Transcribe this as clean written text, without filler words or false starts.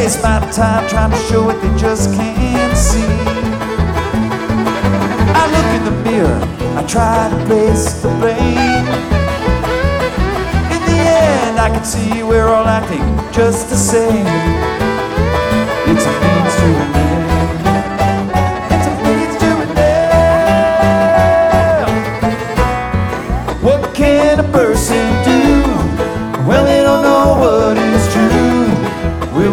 waste my time trying to show what they just can't see. I look in the mirror, I try to place the blame. In the end, I can see we're all acting just the same. It's a means to an end. It's a means to an end. What can a person